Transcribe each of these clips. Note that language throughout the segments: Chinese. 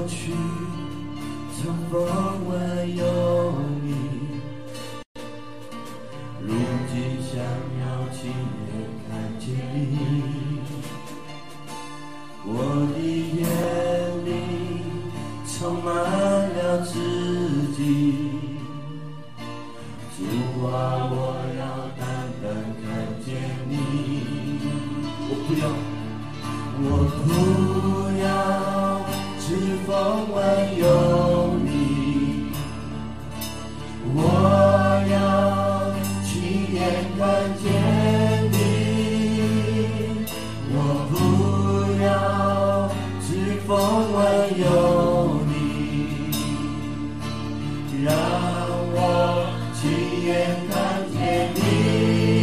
去曾风闻有你，如今想要亲眼看见你，我的眼里充满了自己。主啊，我要单单看见你，我不要只风闻有你，我要亲眼看见你，我不要只风闻有你，让我亲眼看见你。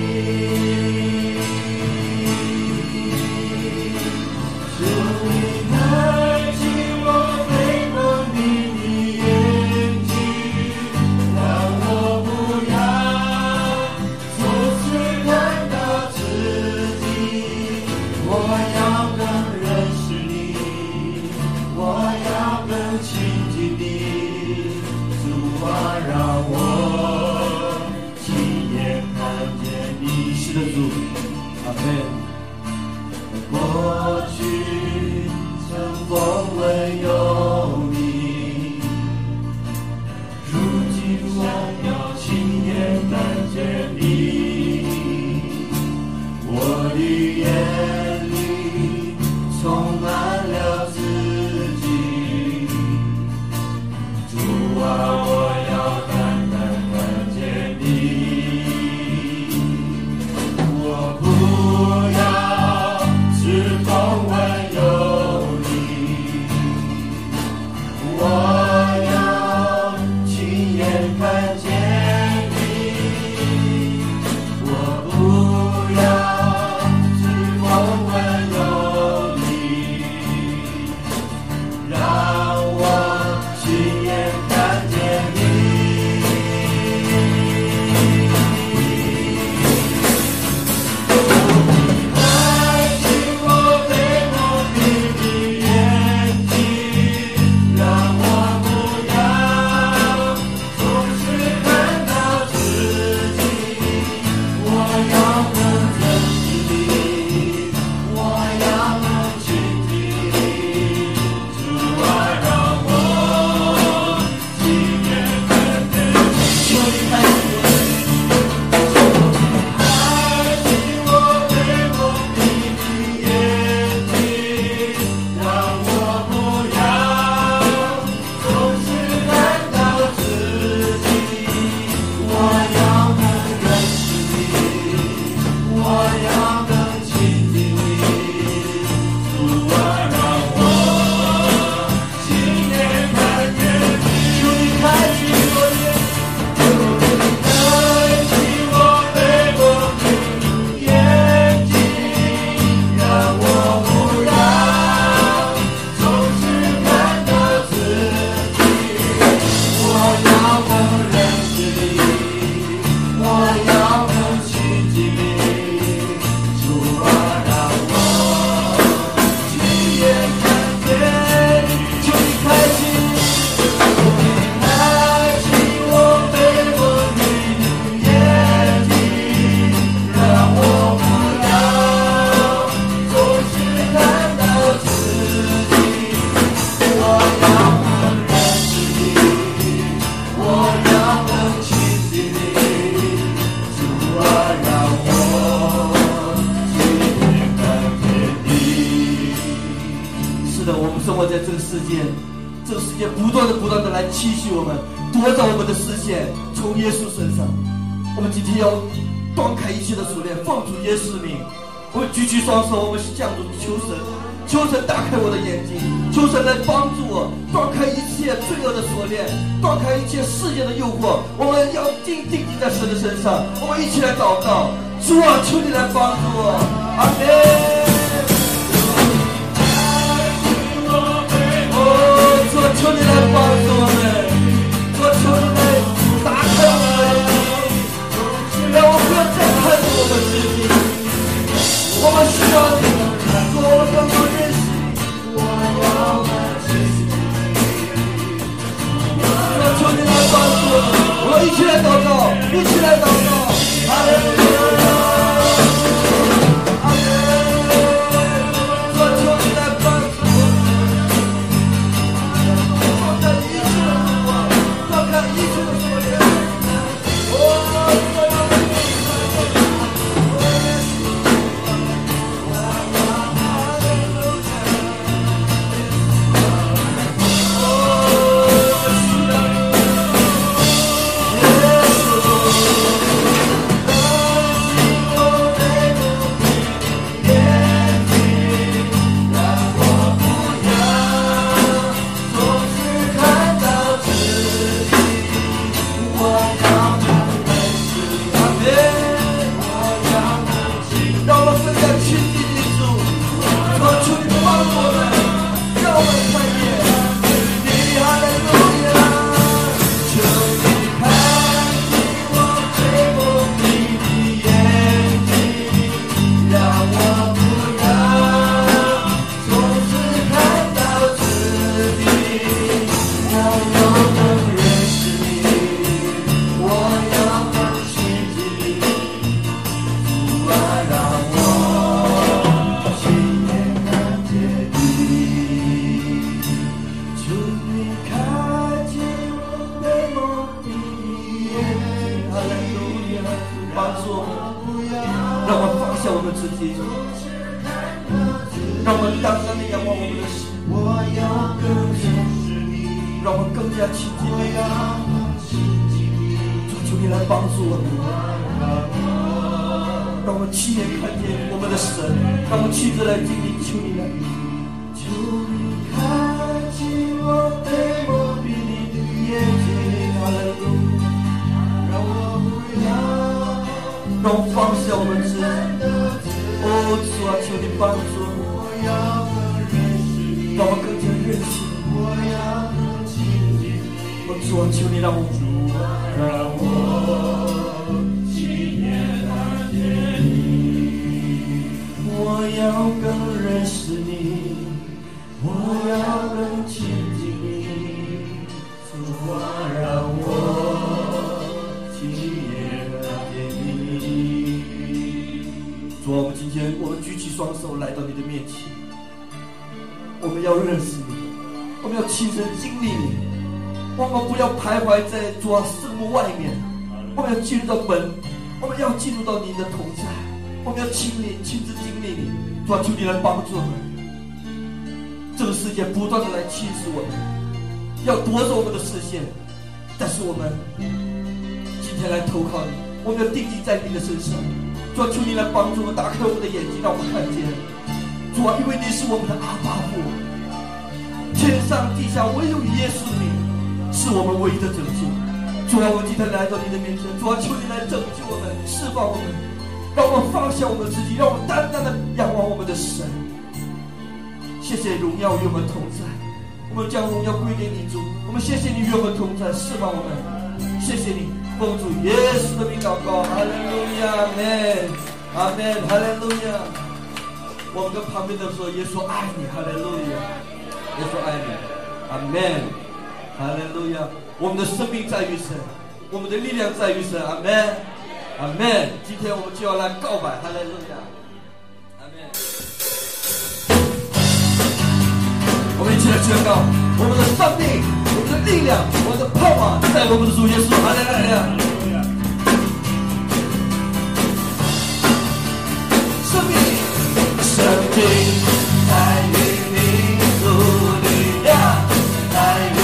主你开启我非光明的眼睛，让我不要从此看到自己，我要更认识你，我要更亲近你。主啊，让我亲眼看见你。是的，主，阿们。过去曾风闻有你，如今我要亲眼看见你，我的眼里充满了自己。主啊，我要单单看见你，我不要只风闻有你，我要亲眼看见你，我不要只风闻有你，让我亲眼看见你。开启我非光明的眼睛，让我不要总是看到自己，我要更认识你，我要更亲近你。主啊，让我亲眼看见你。求你开启我非光明的眼睛，让我不要总是看到自己，我要更认识你，我要更亲近你。主啊，让我亲眼看见你。求你开启我眼，求你开启我非光明的眼睛，让我不要总是看到自己，我要更认识你，我要更亲近你。主啊，让我亲眼看见你。求你开启，求你开启我非光明的眼睛，让我不要总是看到自己，我要更认识你，我要更亲近你。主啊，让我亲眼看见你。是的，我们生活在这个世界，这个世界不断的来期许我们，夺走我们的视线，从耶稣身上。我们今天要断开一切的锁链，奉主耶稣名，我们举起双手，我们向主求神，求神打开我的眼睛，求神来帮助我断开一切罪恶的锁链，断开一切世界的诱惑。我们要定睛在神的身上，我们一起来祷告。主啊，求你来帮助我，阿门。主啊，求你来帮助我们，主啊，求你来打开我们的眼睛，让我不要再看着我们自己，我们需要你，主啊，我们更多认识你，我要更亲近你。 一起来祷告，哈利路亚，阿门。主啊，求你来帮助我们，放开一切的目光，放开一切的锁链。徘徊在主啊圣幕外面，我们要进入到门，我们要进入到你的同在，我们要亲自经历你。主啊，求你来帮助我们。这个世界不断的来侵蚀我们，要夺走我们的视线，但是我们今天来投靠你，我们要定睛在你的身上。主啊，求你来帮助我们，打开我们的眼睛，让我们看见。主啊，因为你是我们的阿爸父，天上地下唯有耶稣你是我们唯一的拯救。主啊，我今天来到你的面前，主啊，求你来拯救我们，释放我们，让我们放下我们自己，让我们单单的仰望我们的神。谢谢荣耀与我们同在，我们将荣耀归给你主，我们谢谢你与我们同在，释放我们。谢谢你，奉主耶稣的名祷告，哈利路亚，阿门，阿门，哈利路亚。我们跟旁边的说，耶稣爱你，哈利路亚，耶稣爱你，阿门。哈利路亚！我们的生命在于神，我们的力量在于神。阿门，阿门。今天我们就要来告白，哈利路亚，阿门。我们一起来宣告：我们的生命、我们的力量、我们的盼望在我们的主耶稣。哈利路亚！生命，生命在于你主力量，在于。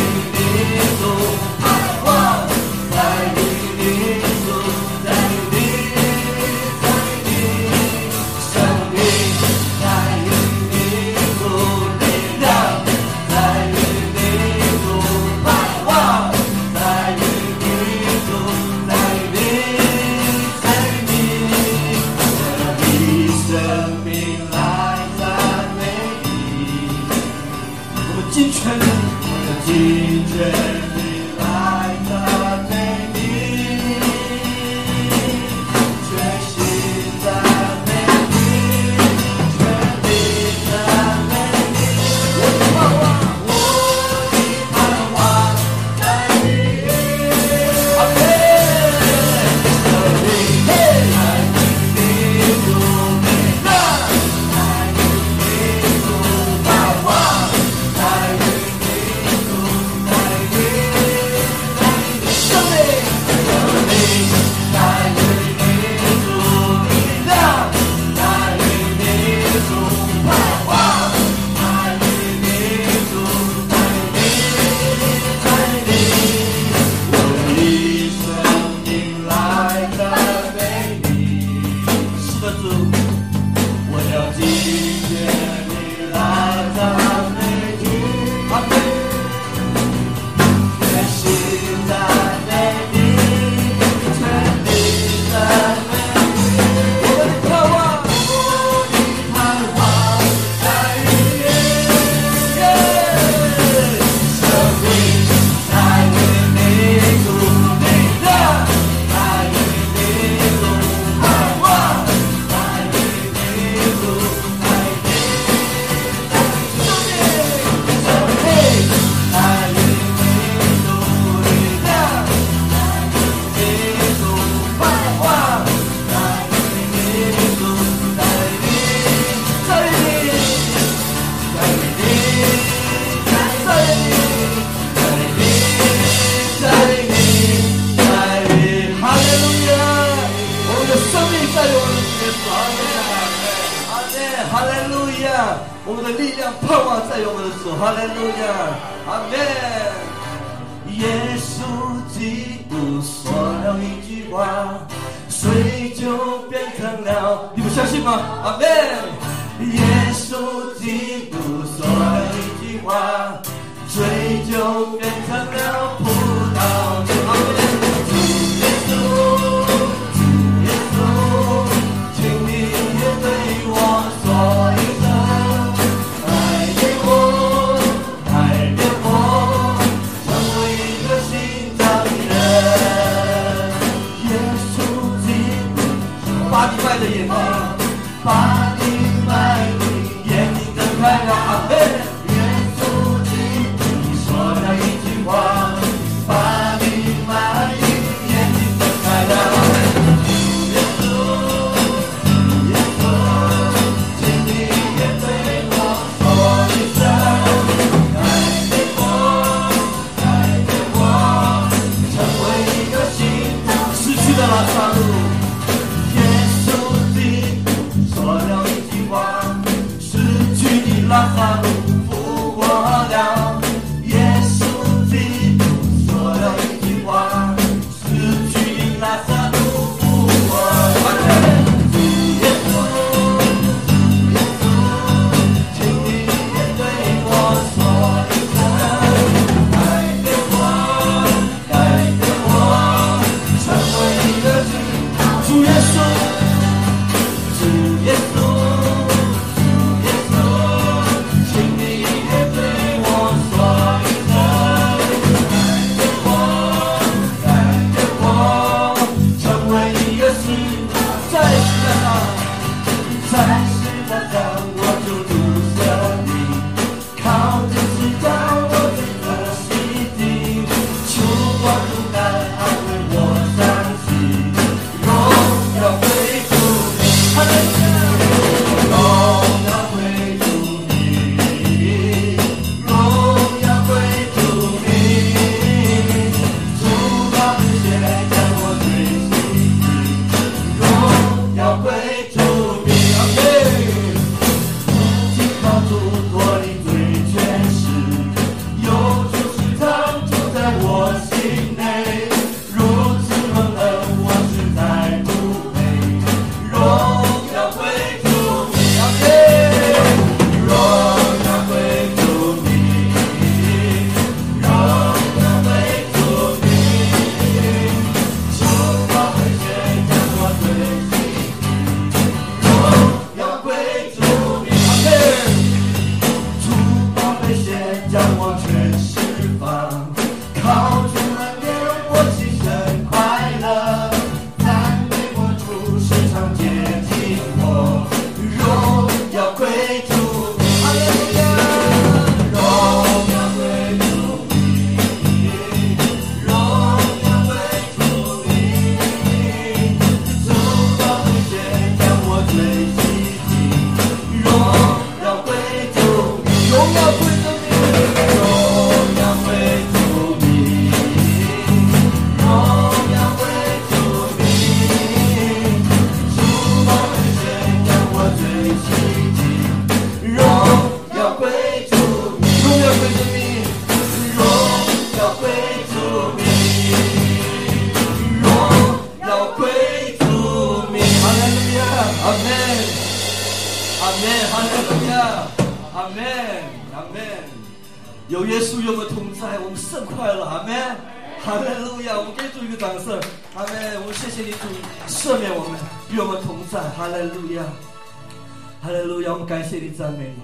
我们的力量盼望在于我们的主。哈利路亚，阿门。耶稣基督说了一句话，水就变成了，你们相信吗？阿门。耶稣基督说了一句话，水就变成了葡萄酒。阿门。主耶稣，主耶稣，请你也对我说一声，改变我，改变我，成为一个新造的人。耶稣基督，把你卖的眼睛，把你卖的眼睛睁开了。阿门。耶稣基督说了一句话，把你卖的眼睛睁开了。耶稣，耶稣，请你也对我说一声，改变我，改变我，成为一个新造失去的拉萨路。耶稣基督说了一句话，失去的拉萨路复活了。耶稣基督说了一句话，失去的拉萨路复活了。主耶稣，主耶稣，请你也对我说一声，改变我，改变我，成为一个新造。主耶稣，主耶稣，主耶稣，请你也对我说一声，改变我，改变我，成为一个新造。在十字架上，在十字架上我就主生命，靠着十字架我真的洗净，求光主感安慰我伤心，荣耀归主你，哈利路亚，荣耀归主你，荣耀归主你，主把这些将我最洗净，荣耀归主你，阿门。紧靠住脱离罪权势，有主时常住在我心内，如此蒙恩我实在不配，荣耀归主你，阿门。荣耀归主你，荣耀归主你，主把这些将我最洗净，荣耀归主你，阿门。主把这些将我全释放，靠主恩典我心生快乐，赞美我主时常接近我，荣耀归主你，哈利路亚，荣耀归主你，荣耀归主你，主把这些将我最洗净，荣耀归主你，荣耀归主你，荣耀归主你，荣耀归主你，主把这些将我最洗净，荣耀归主你，荣耀归主你，荣耀归主你，荣耀归主你，哈利路亚，阿门，阿门，哈利路亚，阿门，阿门。有耶稣与我们同在，我们甚快乐，阿门，哈利路亚。我们给主一个掌声，阿门。我们谢谢你主赦免我们，与我们同在，哈利路亚，哈利路亚。我们感谢你，赞美你。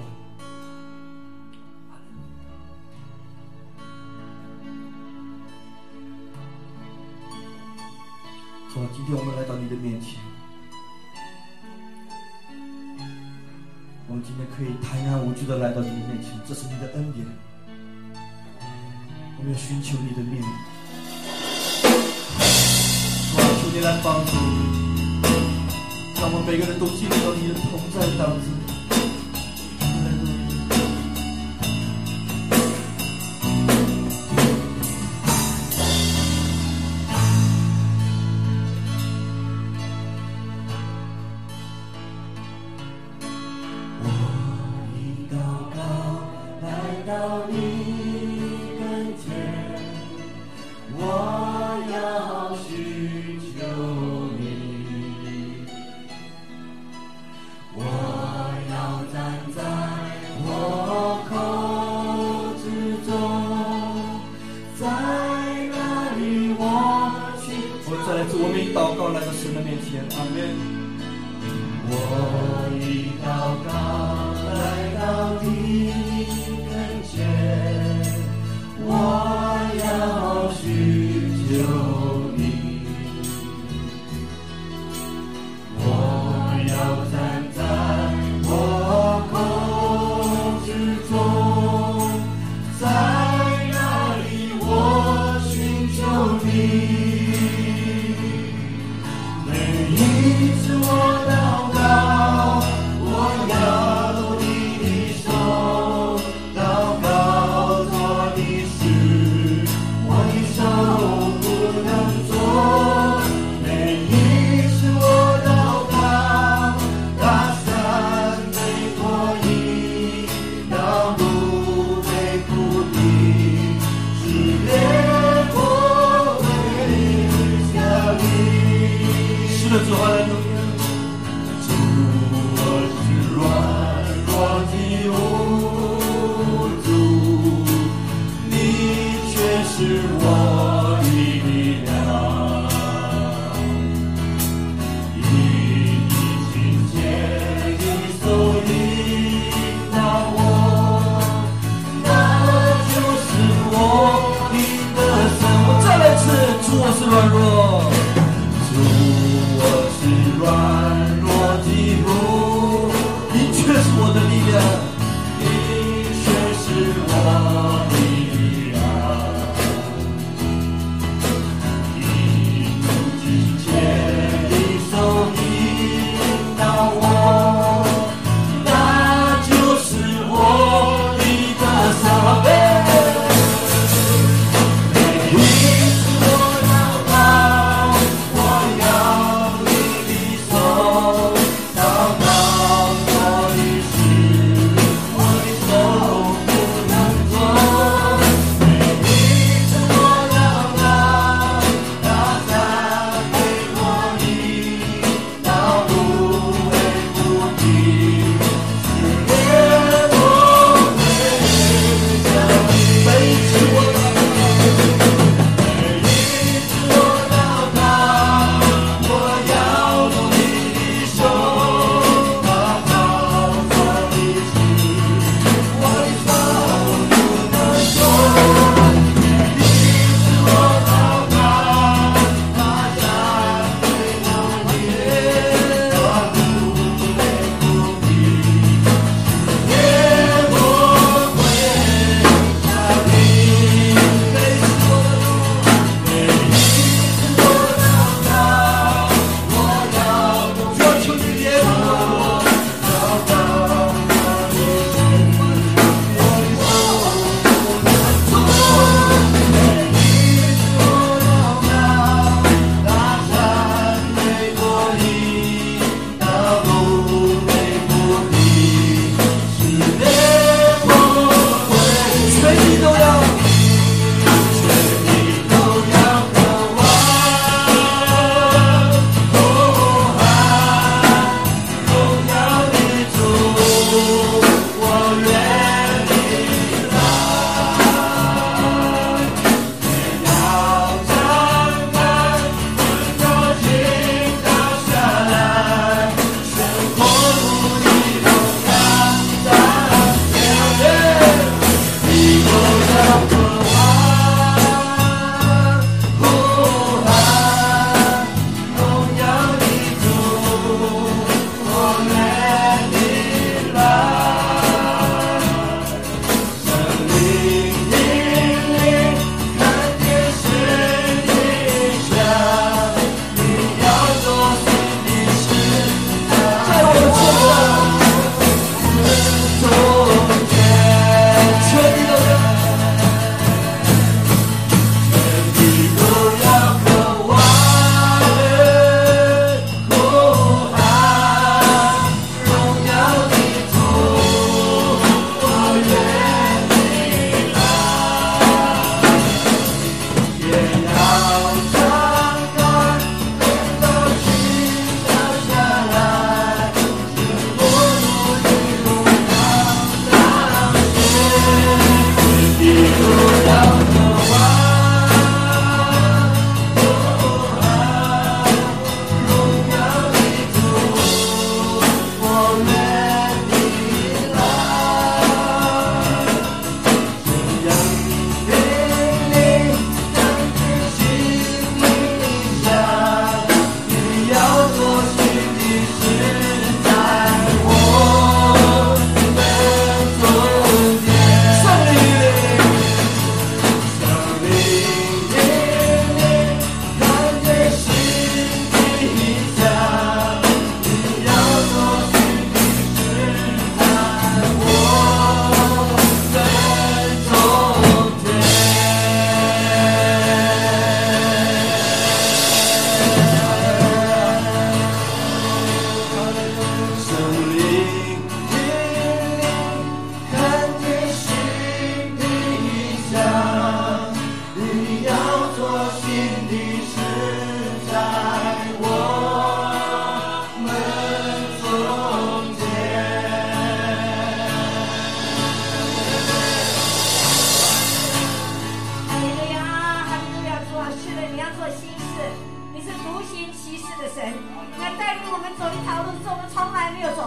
主啊，今天我们来到你的面前，我们今天可以坦然无惧的来到你的面前，这是你的恩典。我们要寻求你的面，主啊，求你来帮助我们，让我们每个人都经历到你的同在当中。我已到们以祷告来到神的面前，阿门。 我以祷告来到你跟前，我要寻求你，我要站在我空之中，在哪里我寻求你。每一次我祷告，我要你的手，祷告做的事，我的手不能做。每一次我祷告，大山被脱移，道路被铺平，是烈火为下力。 是的，主，哈利路亚。 主，我是软弱的无助，你却是我的力量。以你亲切的手引导我，那就是我的得胜。 我再来一次，主，我是软弱。 我是软弱的路， 你却是我的力量， 你却是我的力量。以你亲切的手引导我，那就是我的得胜。每一次我祷告。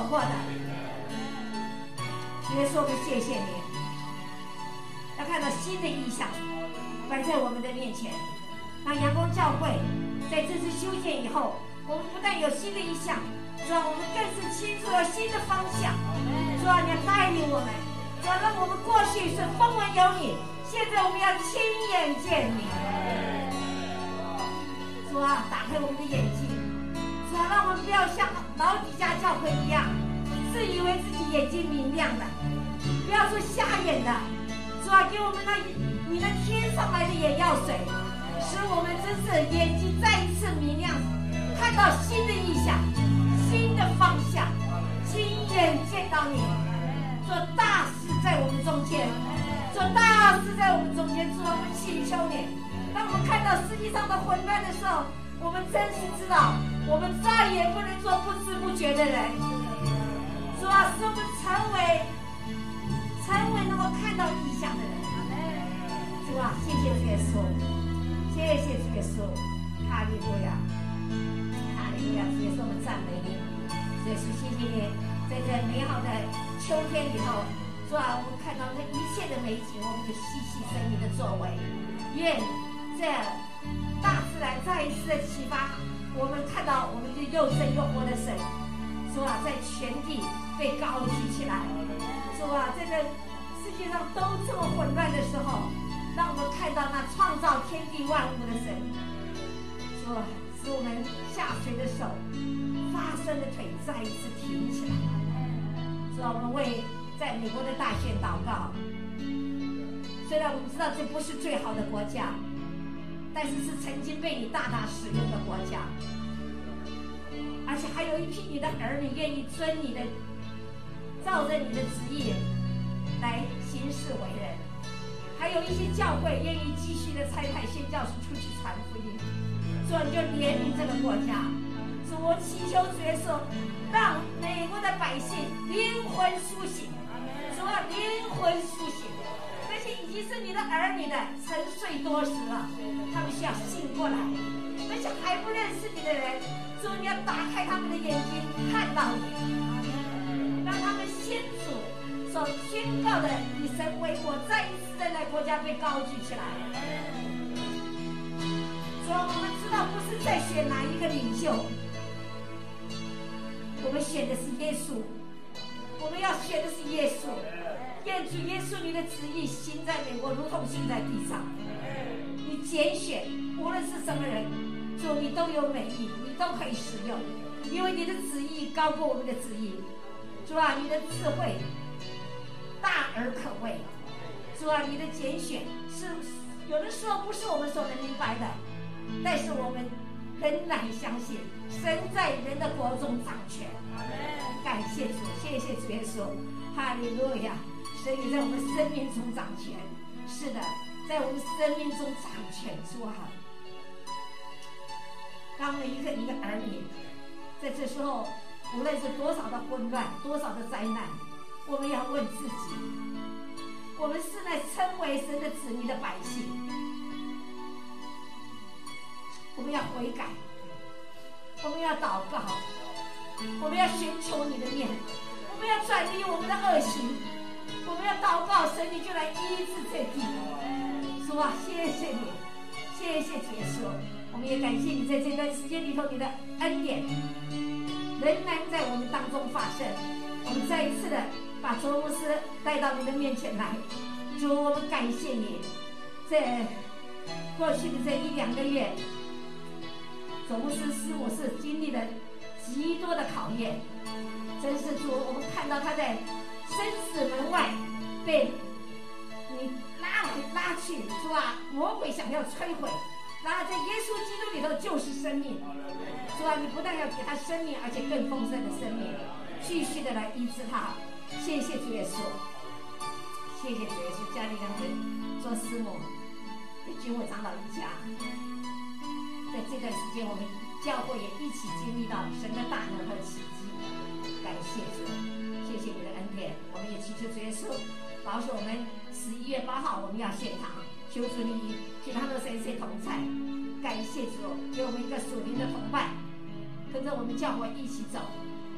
活的。主耶稣，我们谢谢你，要看到新的意象摆在我们的面前。让阳光教会在这次修建以后，我们不但有新的意象，主啊，我们更是清楚了新的方向。主啊，你要带领我们，主啊，让我们过去是风闻有你，现在我们要亲眼见你。主啊，打开我们的眼睛，主啊，让我们不要像老底嘉教会一样，自以为自己眼睛明亮的，不要说瞎眼的。主啊，给我们那你那天上来的眼药水，使我们真是眼睛再一次明亮，看到新的意象，新的方向，亲眼见到你做大事在我们中间，做大事在我们中间。主啊，我们祈求你，当我们看到世界上的混乱的时候，我们真是知道我们再也不能做不知不觉的人。主啊，使我们成为能够看到意象的人。主啊，谢谢主耶稣，谢谢主耶稣，哈利路亚，哈利路亚！主耶稣，我们赞美你。主耶稣，谢谢你，在这美好的秋天里头，主啊，我们看到这一切的美景，我们就细细神你的作为。愿这大自然再一次的启发我们，看到我们这又真又活的神。主啊，在全地被高举起来。主啊，在这世界上都这么混乱的时候，让我们看到那创造天地万物的神。主啊，使我们下垂的手，发伸的腿再一次挺起来。主啊，我们为在美国的大选祷告。虽然我们知道这不是最好的国家，但是是曾经被你大大使用的国家，而且还有一批你的儿女愿意遵你的，照着你的旨意来行事为人，还有一些教会愿意继续的差派宣教士出去传福音。主啊，你就怜悯这个国家。主，我祈求主耶稣，让美国的百姓灵魂苏醒。主啊，灵魂苏醒。那些已经是你的儿女的，沉睡多时了，他们需要醒过来。那些还不认识你的人，主，你要打开他们的眼睛，看到你，让他们先祖所宣告的以神为国，再一次在那国家被高举起来。主，我们知道不是在选哪一个领袖，我们选的是耶稣，我们要选的是耶稣。愿主耶稣你的旨意行在美国，如同行在地上。你拣选无论是什么人，主，你都有美意，你都可以使用，因为你的旨意高过我们的旨意。主啊，你的智慧大而可畏。主啊，你的拣选是有的时候不是我们所能明白的，但是我们仍然相信神在人的国中掌权。感谢主，谢谢主耶稣，哈利路亚！神你在我们生命中掌权，是的，在我们生命中掌权。主啊，让每一个你的儿女，在这时候，无论是多少的混乱，多少的灾难，我们要问自己：我们是那称为神的子民的百姓，我们要悔改，我们要祷告，我们要寻求你的面，我们要转离我们的恶行，我们要祷告，神你就来医治这地。主啊，谢谢你，谢谢主耶稣，我们也感谢你在这段时间里头你的恩典仍然在我们当中发生。我们再一次的把卓牧师带到你的面前来。主，我们感谢你，在过去的这1-2个月，卓牧师师母是经历了极多的考验。真是主，我们看到他在生死门外被你拉来拉去，是吧？魔鬼想要摧毁，然后在耶稣基督里头就是生命，是吧？你不但要给他生命，而且更丰盛的生命，继续的来医治他。谢谢主耶稣，谢谢主耶稣，家里两位做师母的军委长老一家，在这段时间我们教会也一起经历到神的大能和奇迹。感谢主，谢谢你的恩典。我们也祈求主耶稣保守我们11月8号我们要献堂，求主你与其他的神同在。感谢主，给我们一个属灵的同伴，跟着我们教会一起走，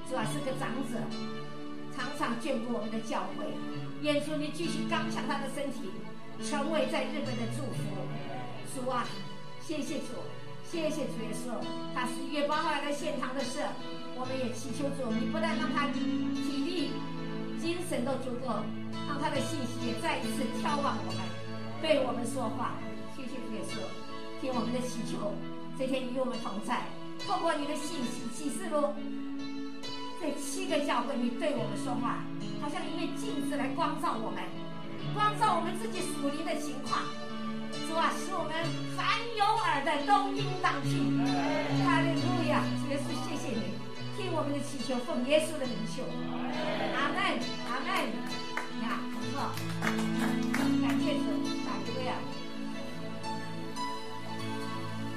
主啊是个长者，常常眷顾我们的教会。愿主你继续刚强他的身体，成为在日本的祝福。主啊，谢谢主，谢谢主耶稣。他11月8号来献堂的事，我们也祈求主，你不但让他体力、精神都足够，让他的信息也再一次眺望我们，对我们说话。谢谢主耶稣，听我们的祈求，这天与我们同在。透过你的信息启示录，这7个教会，你对我们说话，好像一面镜子来光照我们，光照我们自己属灵的情况。主啊，使我们凡有耳的都应当听。哈利路亚！主耶稣，谢谢你，听我们的祈求，奉耶稣的名求。阿门，阿门。呀，不错。